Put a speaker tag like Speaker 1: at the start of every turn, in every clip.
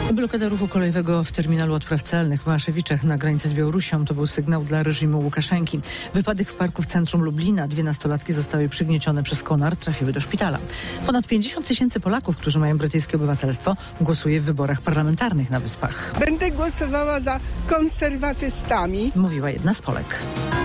Speaker 1: Blokada ruchu kolejowego w terminalu odpraw celnych w Małaszewiczach na granicy z Białorusią to był sygnał dla reżimu Łukaszenki. Wypadek w parku w centrum Lublina. 2 nastolatki zostały przygniecione przez konar, trafiły do szpitala. Ponad 50 000 Polaków, którzy mają brytyjskie obywatelstwo, głosuje w wyborach parlamentarnych na Wyspach.
Speaker 2: Będę głosowała za konserwatystami,
Speaker 1: mówiła jedna z Polek.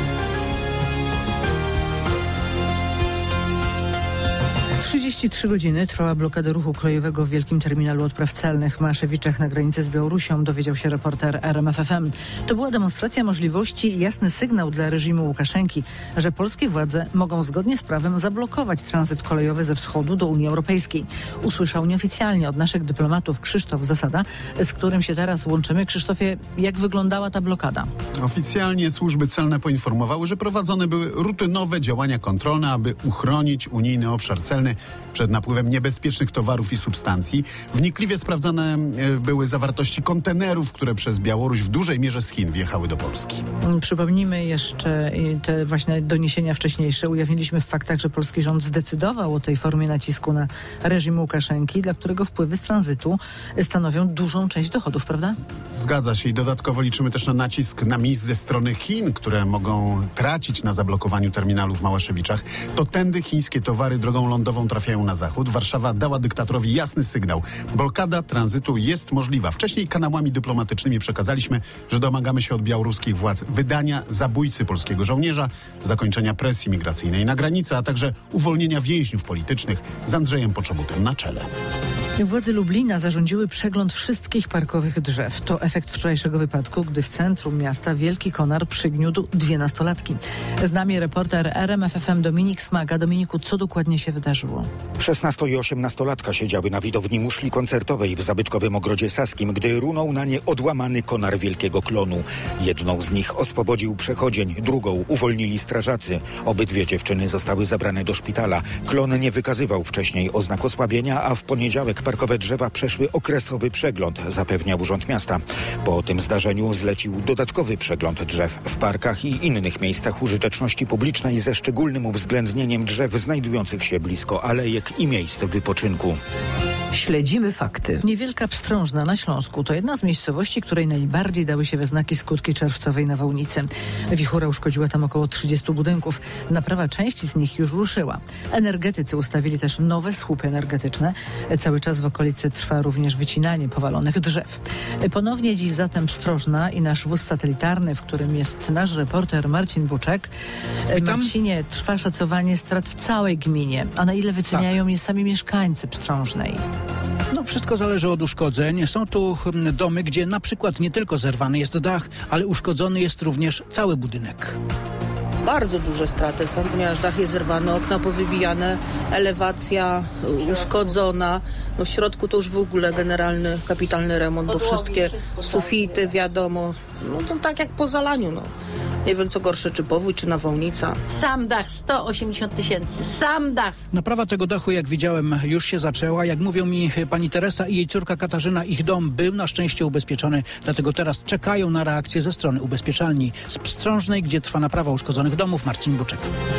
Speaker 1: 33 godziny trwała blokada ruchu kolejowego w wielkim terminalu odpraw celnych w Małaszewiczach na granicy z Białorusią, dowiedział się reporter RMFFM. To była demonstracja możliwości i jasny sygnał dla reżimu Łukaszenki, że polskie władze mogą zgodnie z prawem zablokować tranzyt kolejowy ze wschodu do Unii Europejskiej. Usłyszał nieoficjalnie od naszych dyplomatów Krzysztof Zasada, z którym się teraz łączymy. Krzysztofie, jak wyglądała ta blokada?
Speaker 3: Oficjalnie służby celne poinformowały, że prowadzone były rutynowe działania kontrolne, aby uchronić unijny obszar celny przed napływem niebezpiecznych towarów i substancji. Wnikliwie sprawdzane były zawartości kontenerów, które przez Białoruś w dużej mierze z Chin wjechały do Polski.
Speaker 1: Przypomnijmy jeszcze te właśnie doniesienia wcześniejsze. Ujawniliśmy w faktach, że polski rząd zdecydował o tej formie nacisku na reżim Łukaszenki, dla którego wpływy z tranzytu stanowią dużą część dochodów, prawda?
Speaker 3: Zgadza się i dodatkowo liczymy też na nacisk na mis ze strony Chin, które mogą tracić na zablokowaniu terminalu w Małaszewiczach. To tędy chińskie towary drogą lądową trafiają na zachód. Warszawa dała dyktatorowi jasny sygnał. Blokada tranzytu jest możliwa. Wcześniej kanałami dyplomatycznymi przekazaliśmy, że domagamy się od białoruskich władz wydania zabójcy polskiego żołnierza, zakończenia presji migracyjnej na granicy, a także uwolnienia więźniów politycznych z Andrzejem Poczobutem na czele.
Speaker 1: Władze Lublina zarządziły przegląd wszystkich parkowych drzew. To efekt wczorajszego wypadku, gdy w centrum miasta wielki konar przygniótł 2 nastolatki. Z nami reporter RMFFM Dominik Smaga. Dominiku, co dokładnie się wydarzyło?
Speaker 4: 16- i 18-latka siedziały na widowni muszli koncertowej w zabytkowym ogrodzie saskim, gdy runął na nie odłamany konar wielkiego klonu. Jedną z nich oswobodził przechodzień, drugą uwolnili strażacy. Obydwie dziewczyny zostały zabrane do szpitala. Klon nie wykazywał wcześniej oznak osłabienia, a w poniedziałek parkowe drzewa przeszły okresowy przegląd, zapewniał Urząd Miasta. Po tym zdarzeniu zlecił dodatkowy przegląd drzew w parkach i innych miejscach użyteczności publicznej ze szczególnym uwzględnieniem drzew znajdujących się blisko alejek i miejsc wypoczynku.
Speaker 1: Śledzimy fakty. Niewielka Pstrążna na Śląsku to jedna z miejscowości, której najbardziej dały się we znaki skutki czerwcowej nawałnicy. Wichura uszkodziła tam około 30 budynków. Naprawa części z nich już ruszyła. Energetycy ustawili też nowe słupy energetyczne. Cały czas w okolicy trwa również wycinanie powalonych drzew. Ponownie dziś zatem Pstrążna i nasz wóz satelitarny, w którym jest nasz reporter Marcin Buczek. Marcinie, trwa szacowanie strat w całej gminie. A na ile wyceniają je sami mieszkańcy Pstrążnej?
Speaker 5: No, wszystko zależy od uszkodzeń. Są tu domy, gdzie na przykład nie tylko zerwany jest dach, ale uszkodzony jest również cały budynek.
Speaker 6: Bardzo duże straty są, ponieważ dach jest zerwany, okna powybijane, elewacja uszkodzona. No w środku to już w ogóle generalny, kapitalny remont, bo wszystkie sufity, wiadomo, no to tak jak po zalaniu, no. Nie wiem co gorsze, czy powódź, czy nawałnica.
Speaker 7: Sam dach 180 000, sam dach.
Speaker 5: Naprawa tego dachu, jak widziałem, już się zaczęła. Jak mówią mi pani Teresa i jej córka Katarzyna, ich dom był na szczęście ubezpieczony, dlatego teraz czekają na reakcję ze strony ubezpieczalni. Z Pstrążnej, gdzie trwa naprawa uszkodzonych domów, Marcin Buczek.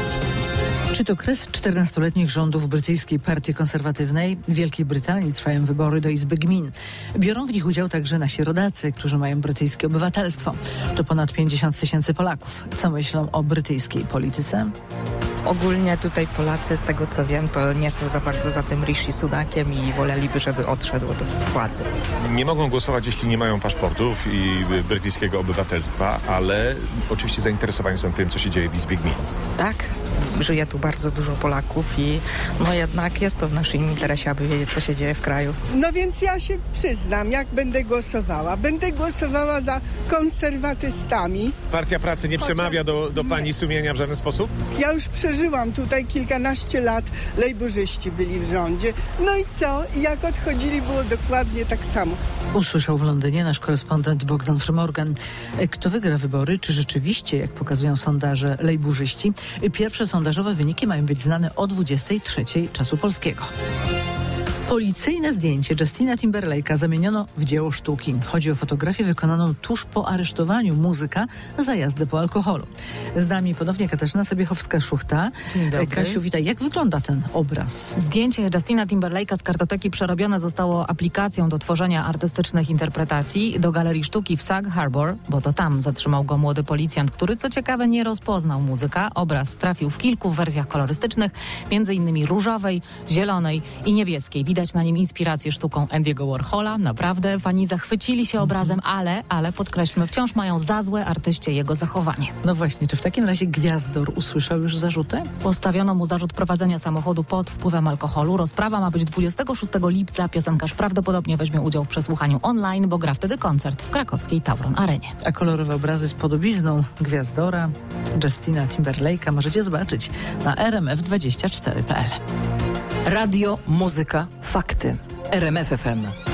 Speaker 1: Czy to kres 14-letnich rządów brytyjskiej partii konserwatywnej? W Wielkiej Brytanii trwają wybory do Izby Gmin. Biorą w nich udział także nasi rodacy, którzy mają brytyjskie obywatelstwo. To ponad 50 000 Polaków. Co myślą o brytyjskiej polityce?
Speaker 8: Ogólnie tutaj Polacy, z tego co wiem, to nie są za bardzo za tym Rishi Sunakiem i woleliby, żeby odszedł od władzy. Nie
Speaker 9: mogą głosować, jeśli nie mają paszportów i brytyjskiego obywatelstwa, ale oczywiście zainteresowani są tym, co się dzieje w Izbie Gmin.
Speaker 8: Tak, żyje tu bardzo dużo Polaków i no jednak jest to w naszym interesie, aby wiedzieć, co się dzieje w kraju.
Speaker 2: No więc ja się przyznam, jak będę głosowała. Będę głosowała za konserwatystami.
Speaker 9: Partia Pracy nie przemawia do pani sumienia w żaden sposób?
Speaker 2: Ja już przeżyłam tutaj kilkanaście lat, lejburzyści byli w rządzie. No i co? I jak odchodzili, było dokładnie tak samo.
Speaker 1: Usłyszał w Londynie nasz korespondent Bogdan Frymorgan. Kto wygra wybory? Czy rzeczywiście, jak pokazują sondaże, lejburzyści? Pierwsze sondażowe wyniki mają być znane o 23:00 czasu polskiego. Policyjne zdjęcie Justina Timberlake'a zamieniono w dzieło sztuki. Chodzi o fotografię wykonaną tuż po aresztowaniu muzyka za jazdę po alkoholu. Z nami ponownie Katarzyna Sobiechowska-Szuchta.
Speaker 10: Dzień dobry.
Speaker 1: Kasiu, witaj. Jak wygląda ten obraz?
Speaker 10: Zdjęcie Justina Timberlake'a z kartoteki przerobione zostało aplikacją do tworzenia artystycznych interpretacji do Galerii Sztuki w Sag Harbor, bo to tam zatrzymał go młody policjant, który co ciekawe nie rozpoznał muzyka. Obraz trafił w kilku wersjach kolorystycznych, m.in. różowej, zielonej i niebieskiej. Widać na nim inspirację sztuką Andy'ego Warhola. Naprawdę fani zachwycili się obrazem, ale podkreślmy, wciąż mają za złe artyście jego zachowanie.
Speaker 1: No właśnie, czy w takim razie Gwiazdor usłyszał już zarzuty?
Speaker 10: Postawiono mu zarzut prowadzenia samochodu pod wpływem alkoholu. Rozprawa ma być 26 lipca. Piosenkarz prawdopodobnie weźmie udział w przesłuchaniu online, bo gra wtedy koncert w krakowskiej Tauron Arenie.
Speaker 1: A kolorowe obrazy z podobizną Gwiazdora, Justina Timberlake'a możecie zobaczyć na rmf24.pl.
Speaker 11: Radio, muzyka, fakty. RMF FM.